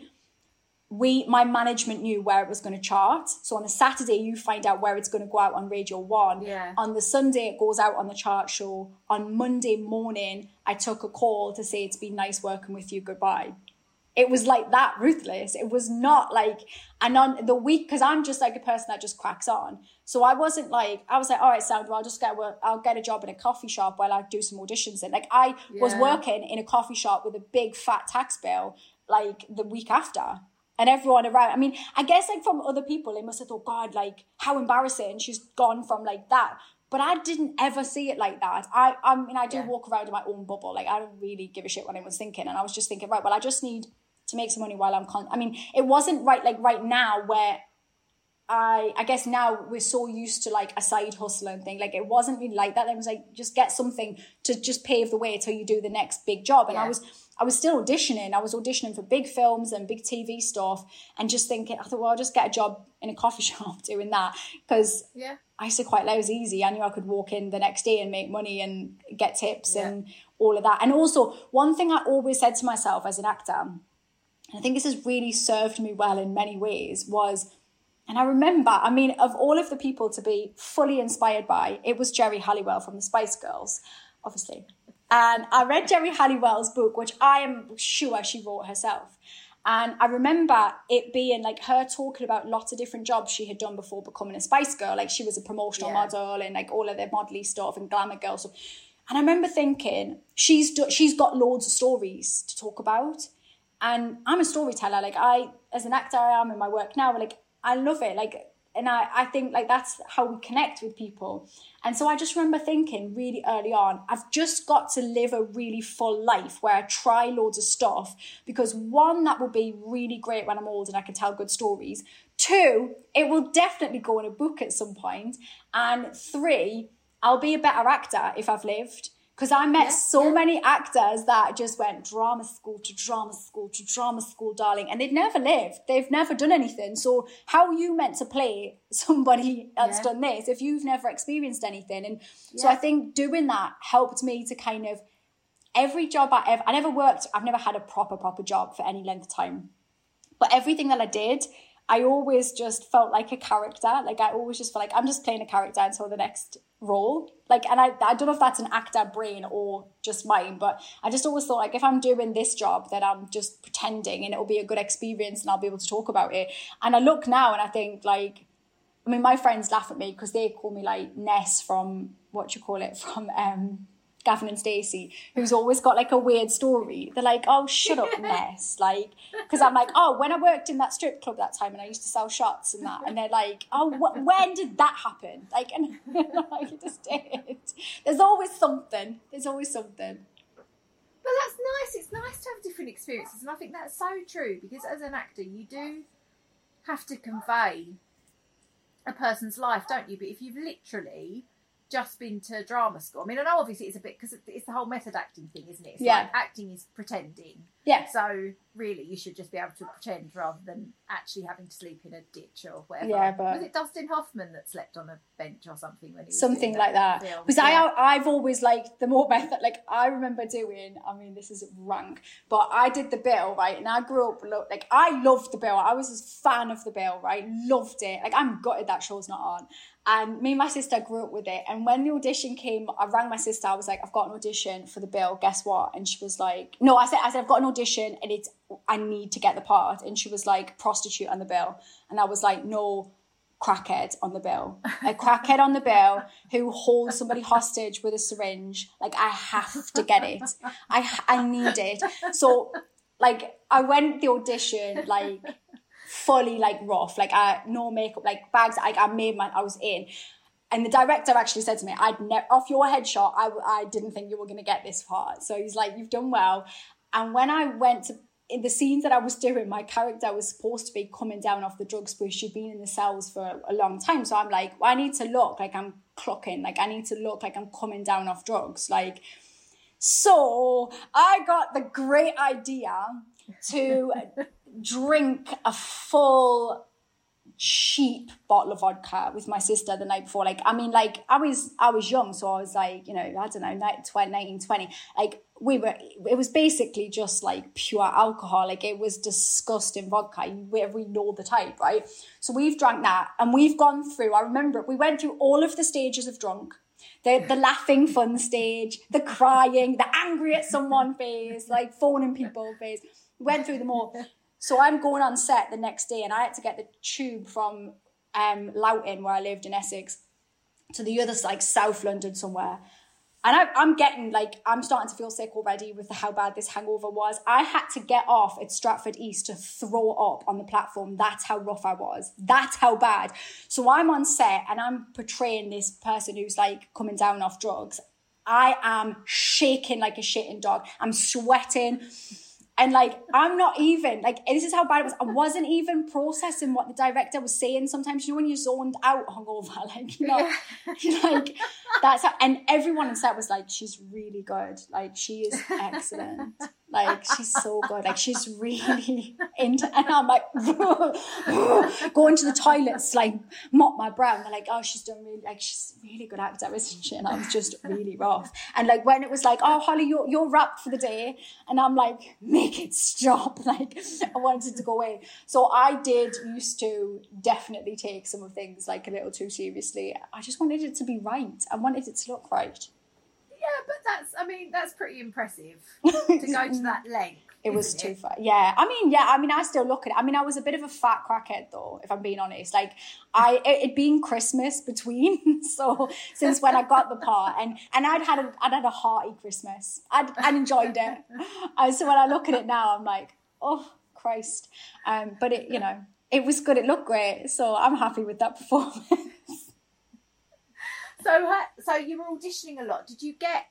we, my management knew where it was going to chart. So on the Saturday, you find out where it's going to go out on Radio One. Yeah. On the Sunday, it goes out on the chart show. On Monday morning, I took a call to say, it's been nice working with you, goodbye. It was like that ruthless. It was not like, and on the week, because I'm just like a person that just cracks on. So I wasn't like, I was like, all right, sound, well, I'll just get work, I'll get a job in a coffee shop while I do some auditions. And like, I was Yeah. working in a coffee shop with a big fat tax bill, like the week after. And everyone around, I mean, I guess like from other people, they must have thought, God, like how embarrassing. She's gone from like that. But I didn't ever see it like that. I I mean, I do yeah. walk around in my own bubble. Like I don't really give a shit what anyone's thinking. And I was just thinking, right, well, I just need to make some money while I'm con. I mean, it wasn't right like right now where I I guess now we're so used to like a side hustle and thing. Like it wasn't really like that. It was like just get something to just pave the way till you do the next big job. And yeah. I was I was still auditioning. I was auditioning for big films and big T V stuff and just thinking, I thought, well, I'll just get a job in a coffee shop doing that. Because yeah. I used to quite like it was easy. I knew I could walk in the next day and make money and get tips yeah. and all of that. And also, one thing I always said to myself as an actor, and I think this has really served me well in many ways, was, and I remember, I mean, of all of the people to be fully inspired by, it was Geri Halliwell from the Spice Girls, obviously. And I read Geri Halliwell's book, which I am sure she wrote herself. And I remember it being like her talking about lots of different jobs she had done before becoming a Spice Girl. Like she was a promotional yeah. model and like all of the modelly stuff and glamour girl stuff. And I remember thinking, she's do- she's got loads of stories to talk about. And I'm a storyteller. Like I, as an actor, I am in my work now. Like I love it. Like, and I, I think like that's how we connect with people. And so I just remember thinking really early on, I've just got to live a really full life where I try loads of stuff, because one, that will be really great when I'm old and I can tell good stories. Two, it will definitely go in a book at some point. And three, I'll be a better actor if I've lived. Because I met yeah, so yeah. many actors that just went drama school to drama school to drama school, darling. And they'd never lived. They've never done anything. So how are you meant to play somebody that's yeah. done this if you've never experienced anything? And yeah. so I think doing that helped me to kind of, every job I ever, I never worked, I've never had a proper, proper job for any length of time. But everything that I did, I always just felt like a character. Like I always just felt like I'm just playing a character until the next role. Like, and I, I don't know if that's an actor brain or just mine, but I just always thought like if I'm doing this job, then I'm just pretending and it'll be a good experience and I'll be able to talk about it. And I look now and I think like, I mean, my friends laugh at me because they call me like Ness from, what you call it, from um Gavin and Stacey, who's always got like a weird story. They're like, oh, shut up, Ness. Like, because I'm like, oh, when I worked in that strip club that time and I used to sell shots and that. And they're like, oh, wh- when did that happen? Like, and I just did. There's always something. There's always something. But that's nice. It's nice to have different experiences. And I think that's so true, because as an actor, you do have to convey a person's life, don't you? But if you've literally just been to drama school, I mean, I know obviously it's a bit, because it's the whole method acting thing, isn't it? It's yeah. like acting is pretending. Yeah. So really, you should just be able to pretend rather than actually having to sleep in a ditch or whatever. Yeah, but was it Dustin Hoffman that slept on a bench or something when he was something doing like that? Because yeah. I, I've always liked the more method. Like I remember doing. I mean, this is rank, but I did The Bill, right? And I grew up like I loved The Bill. I was a fan of The Bill, right? Loved it. Like I'm gutted that show's not on. And me and my sister grew up with it. And when the audition came, I rang my sister. I was like, I've got an audition for The Bill. Guess what? And she was like, no, I said, I said, I've got an audition and it's, I need to get the part. And she was like, prostitute on The Bill. And I was like, no, crackhead on The Bill. A crackhead on The Bill who holds somebody hostage with a syringe. Like, I have to get it. I, I need it. So, like, I went the audition, like, fully like rough, like I no makeup, like bags. I, I made my, I was in, and the director actually said to me, "I'd never off your headshot. I I didn't think you were going to get this part." So he's like, "You've done well." And when I went to in the scenes that I was doing, my character was supposed to be coming down off the drugs because she'd been in the cells for a long time. So I'm like, well, I need to look like I'm clocking, like I need to look like I'm coming down off drugs, like. So I got the great idea to drink a full cheap bottle of vodka with my sister the night before. Like, I mean, like I was, I was young. So I was like, you know, I don't know, nineteen, twenty, like we were, it was basically just like pure alcohol. Like it was disgusting vodka. We, we know the type, right? So we've drank that and we've gone through, I remember we went through all of the stages of drunk. The, the laughing fun stage, the crying, the angry at someone phase, like phoning people phase. We went through them all. So I'm going on set the next day and I had to get the tube from um, Loughton, where I lived in Essex, to the other side, like South London somewhere. And I, I'm getting like, I'm starting to feel sick already with how bad this hangover was. I had to get off at Stratford East to throw up on the platform. That's how rough I was. That's how bad. So I'm on set and I'm portraying this person who's like coming down off drugs. I am shaking like a shitting dog. I'm sweating. And like, I'm not even, like, this is how bad it was. I wasn't even processing what the director was saying. Sometimes, you know, when you're zoned out hungover, like, you know, yeah. like, that's how, and everyone on set was like, she's really good. Like, she is excellent. Like, she's so good. Like, she's really into, and I'm like, going to the toilets, like, mop my brow. And they're like, oh, she's done really, like, she's a really good actor, isn't she? And I was just really rough. And like, when it was like, oh, Holly, you're, you're wrapped for the day. And I'm like, make it stop. Like, I wanted to go away. So I did used to definitely take some of things like a little too seriously. I just wanted it to be right. I wanted it to look right. Yeah, but that's, I mean, that's pretty impressive to go to that length. It was too far. Yeah. I mean, yeah, I mean, I still look at it. I mean, I was a bit of a fat crackhead though, if I'm being honest. Like, I, it, it being Christmas between, so since when I got the part, and, and I'd had a, I'd had a hearty Christmas. I'd, I'd enjoyed it. And so when I look at it now, I'm like, oh, Christ. Um, but it, you know, it was good. It looked great. So I'm happy with that performance. So, so you were auditioning a lot. Did you get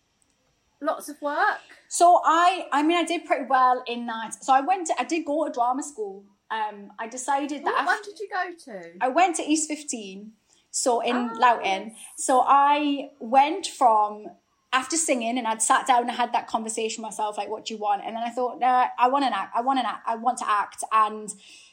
lots of work? So I, I mean, I did pretty well in that. So I went to, I did go to drama school. Um, I decided that. What one did you go to? I went to East fifteen, so in oh, Loughton. Yes. So I went from, after singing, and I'd sat down and had that conversation with myself, like, what do you want? And then I thought, no, I want an act. I want an act. I want to act. And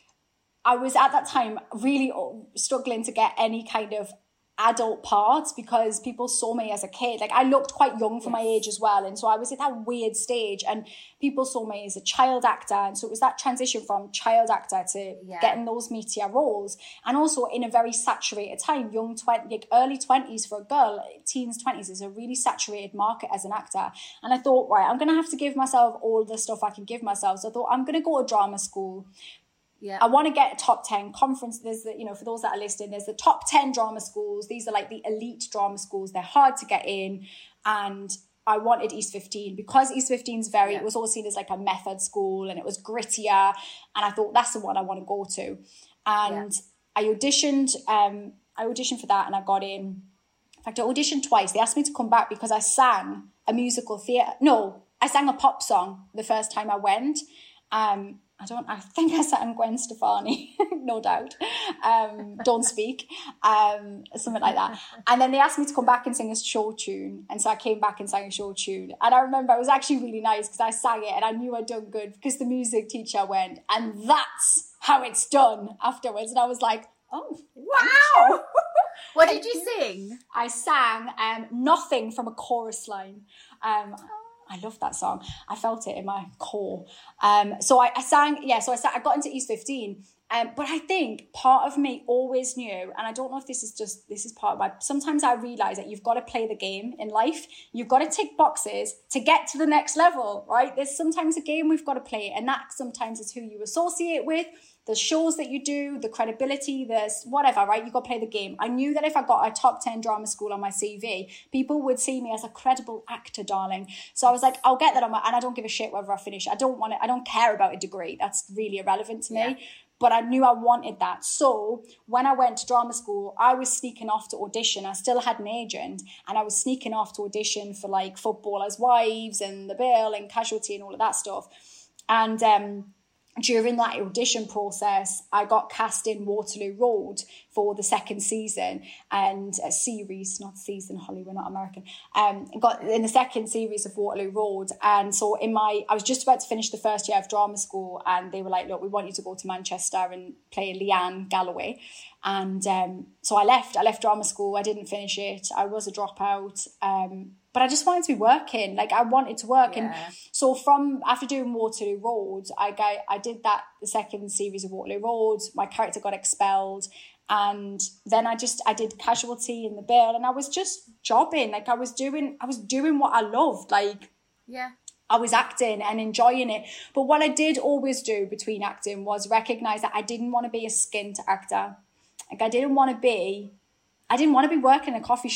I was at that time really struggling to get any kind of adult parts because people saw me as a kid. Like, I looked quite young for yes. my age as well, and so I was at that weird stage, and people saw me as a child actor, and so it was that transition from child actor to yeah. getting those meatier roles, and also in a very saturated time, young twenty, like early twenties for a girl, teens twenties is a really saturated market as an actor. And I thought, right, I'm gonna have to give myself all the stuff I can give myself. So I thought, I'm gonna go to drama school. Yeah. I want to get a top ten conference. There's the, you know, for those that are listening, there's the top ten drama schools. These are like the elite drama schools. They're hard to get in. And I wanted East fifteen because East fifteen's very, yeah. it was all seen as like a method school and it was grittier. And I thought that's the one I want to go to. And yeah. I auditioned, um, I auditioned for that and I got in. In fact, I auditioned twice. They asked me to come back because I sang a musical theatre. No, I sang a pop song the first time I went. Um, I don't, I think I sang Gwen Stefani, no doubt. Um, Don't Speak, um, something like that. And then they asked me to come back and sing a show tune. And so I came back and sang a show tune. And I remember it was actually really nice because I sang it and I knew I'd done good because the music teacher went, and that's how it's done afterwards. And I was like, oh, wow. What did you sing? I sang um, Nothing from a chorus line. Um, I love that song. I felt it in my core. Um, so I, I sang, yeah, so I sang, I got into East fifteen. Um, but I think part of me always knew, and I don't know if this is just, this is part of my, sometimes I realise that you've got to play the game in life. You've got to tick boxes to get to the next level, right? There's sometimes a game we've got to play, and that sometimes is who you associate with, the shows that you do, the credibility, there's whatever, right? You've got to play the game. I knew that if I got a top ten drama school on my C V, people would see me as a credible actor, darling. So I was like, I'll get that on my, and I don't give a shit whether I finish. I don't want it. I don't care about a degree. That's really irrelevant to me. Yeah. But I knew I wanted that. So when I went to drama school, I was sneaking off to audition. I still had an agent, and I was sneaking off to audition for like Footballers' Wives and The Bill and Casualty and all of that stuff. And um, during that audition process, I got cast in Waterloo Road for the second season and a series, not season, Holly, we're not American. Um, got in the second series of Waterloo Road. And so in my, I was just about to finish the first year of drama school, and they were like, look, we want you to go to Manchester and play Leanne Galloway. And um, so I left, I left drama school. I didn't finish it. I was a dropout. Um, But I just wanted to be working. Like, I wanted to work. Yeah. And so from, after doing Waterloo Road, I got, I did that, the second series of Waterloo Road. My character got expelled. And then I just, I did Casualty in The Bill. And I was just jobbing. Like, I was doing, I was doing what I loved. Like, yeah, I was acting and enjoying it. But what I did always do between acting was recognise that I didn't want to be a skint actor. Like, I didn't want to be, I didn't want to be working in a coffee shop.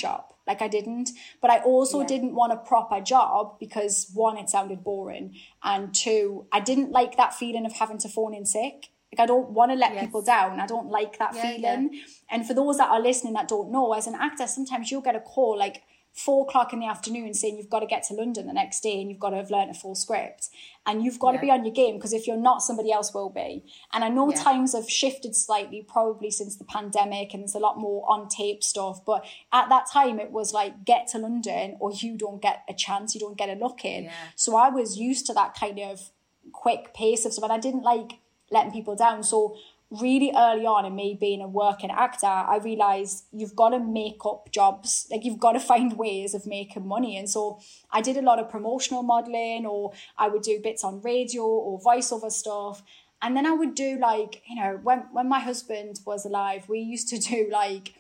Like I didn't, but I also Yeah. didn't want a proper job because one, it sounded boring, and two, I didn't like that feeling of having to phone in sick. Like I don't want to let Yes. people down. I don't like that Yeah, feeling. And for those that are listening that don't know, as an actor, sometimes you'll get a call like four o'clock in the afternoon saying you've got to get to London the next day and you've got to have learned a full script and you've got Yeah. to be on your game, because if you're not, somebody else will be. And I know Yeah. times have shifted slightly, probably since the pandemic, and there's a lot more on tape stuff, but at that time it was like, get to London or you don't get a chance, you don't get a look in. Yeah. So I was used to that kind of quick pace of stuff, and I didn't like letting people down. So really early on in me being a working actor, I realised you've got to make up jobs. Like you've got to find ways of making money. And so I did a lot of promotional modelling, or I would do bits on radio or voiceover stuff. And then I would do like, you know, when, when my husband was alive, we used to do like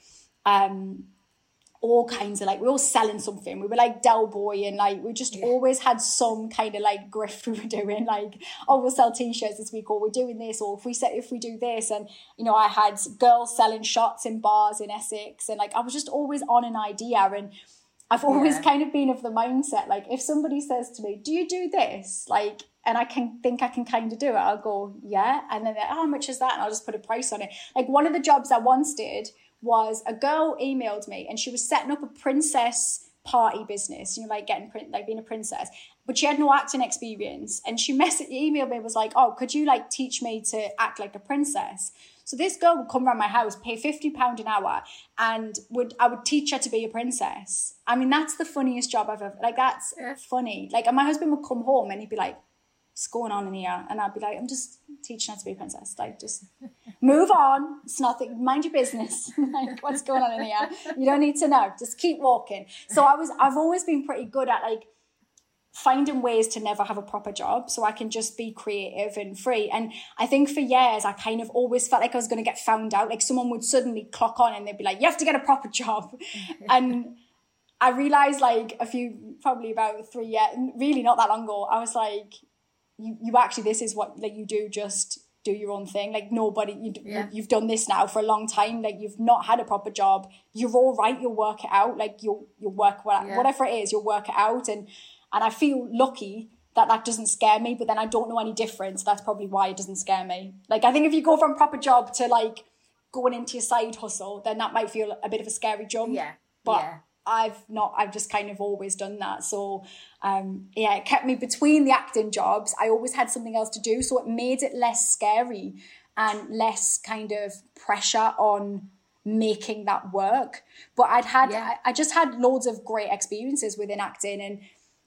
um all kinds of like, we were all selling something. We were like Del Boy, and like we just Yeah. always had some kind of like grift we were doing, like, oh, we'll sell t-shirts this week, or we're doing this, or if we set if we do this. And you know, I had girls selling shots in bars in Essex, and like I was just always on an idea. And I've always Yeah. kind of been of the mindset, like if somebody says to me, do you do this, like, and I can think I can kind of do it, I'll go, yeah. And then they're, oh, how much is that? And I'll just put a price on it. Like one of the jobs I once did was a girl emailed me, and she was setting up a princess party business, you know, like getting print, like being a princess, but she had no acting experience. And she messaged, emailed me, was like, oh, could you like teach me to act like a princess? So this girl would come around my house, pay fifty pounds an hour, and would I would teach her to be a princess. I mean, that's the funniest job I've ever, like that's Yeah. funny. Like, and my husband would come home and he'd be like, what's going on in here? And I'd be like, I'm just teaching her to be a princess. Like, just move on. It's nothing. Mind your business. Like, what's going on in here? You don't need to know. Just keep walking. So I was, I've always been pretty good at like finding ways to never have a proper job so I can just be creative and free. And I think for years, I kind of always felt like I was going to get found out. Like someone would suddenly clock on and they'd be like, you have to get a proper job. And I realized like a few, probably about three years, really not that long ago, I was like, you, you actually, this is what like you do, just do your own thing. Like nobody, you, Yeah. you've done this now for a long time. Like you've not had a proper job. You're all right. You'll work it out. Like you'll, you'll work, what, Yeah. whatever it is, you'll work it out. And, and I feel lucky that that doesn't scare me, but then I don't know any difference. That's probably why it doesn't scare me. Like, I think if you go from proper job to like going into your side hustle, then that might feel a bit of a scary jump. Yeah. But Yeah. I've not, I've just kind of always done that. So, um, yeah, it kept me between the acting jobs. I always had something else to do. So it made it less scary and less kind of pressure on making that work. But I'd had, Yeah. I, I just had loads of great experiences within acting, and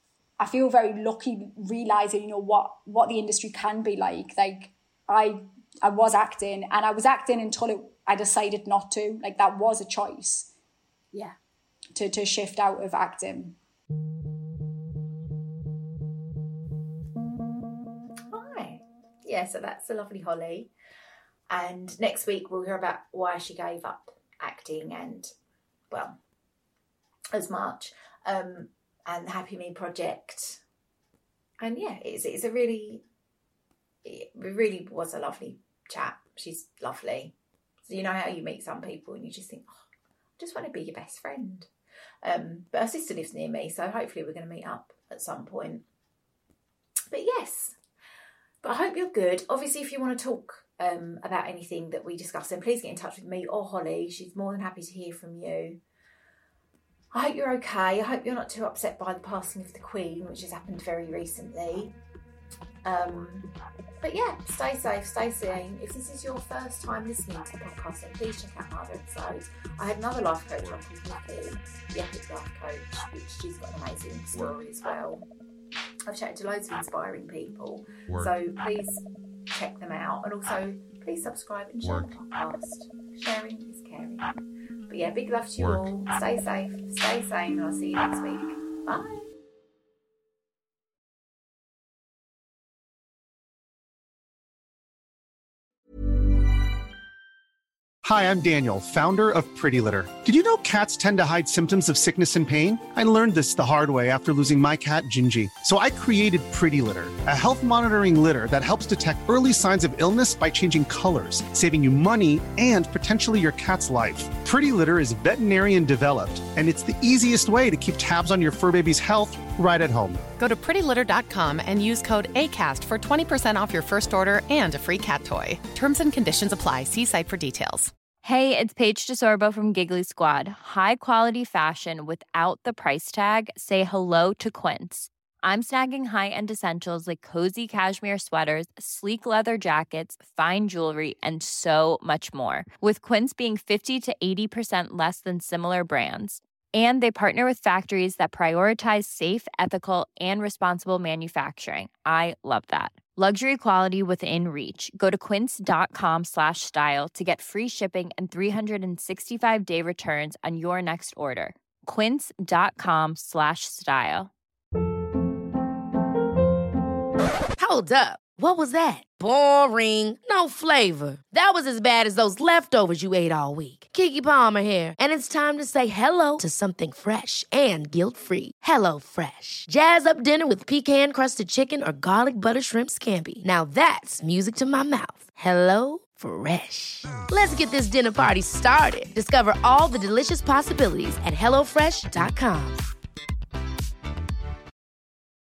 I feel very lucky realizing, you know, what, what the industry can be like. Like I, I was acting and I was acting until it, I decided not to, like that was a choice. Yeah. To, to shift out of acting. Hi. Yeah, so that's the lovely Holly. And next week we'll hear about why she gave up acting and, well, as much. Um, and the Happy Me Project. And yeah, it's, it's a really, it really was a lovely chat. She's lovely. So you know how you meet some people and you just think, oh, I just want to be your best friend. Um, but her sister lives near me, so hopefully we're going to meet up at some point. But yes, but I hope you're good. Obviously, if you want to talk um, about anything that we discuss, then please get in touch with me or Holly. She's more than happy to hear from you. I hope you're okay. I hope you're not too upset by the passing of the Queen, which has happened very recently. Um, but yeah, stay safe, stay sane. If this is your first time listening to the podcast, then please check out my other episodes. I had another life coach on called Nikki, the Epic Life Coach, which she's got an amazing story as well. I've chatted to loads of inspiring people, Work. so please check them out. And also, please subscribe and share Work. the podcast. Sharing is caring. But yeah, big love to you Work. all. Stay safe, stay sane, and I'll see you next week. Bye. Hi, I'm Daniel, founder of Pretty Litter. Did you know cats tend to hide symptoms of sickness and pain? I learned this the hard way after losing my cat, Gingy. So I created Pretty Litter, a health monitoring litter that helps detect early signs of illness by changing colors, saving you money and potentially your cat's life. Pretty Litter is veterinarian developed, and it's the easiest way to keep tabs on your fur baby's health right at home. Go to pretty litter dot com and use code ACAST for twenty percent off your first order and a free cat toy. Terms and conditions apply. See site for details. Hey, it's Paige DeSorbo from Giggly Squad. High quality fashion without the price tag. Say hello to Quince. I'm snagging high-end essentials like cozy cashmere sweaters, sleek leather jackets, fine jewelry, and so much more. With Quince being fifty to eighty percent less than similar brands. And they partner with factories that prioritize safe, ethical, and responsible manufacturing. I love that. Luxury quality within reach. Go to quince.com slash style to get free shipping and three sixty-five day returns on your next order. Quince.com slash style. Hold up. What was that? Boring. No flavor. That was as bad as those leftovers you ate all week. Keke Palmer here, and it's time to say hello to something fresh and guilt-free. Hello Fresh. Jazz up dinner with pecan-crusted chicken or garlic butter shrimp scampi. Now that's music to my mouth. Hello Fresh. Let's get this dinner party started. Discover all the delicious possibilities at hello fresh dot com.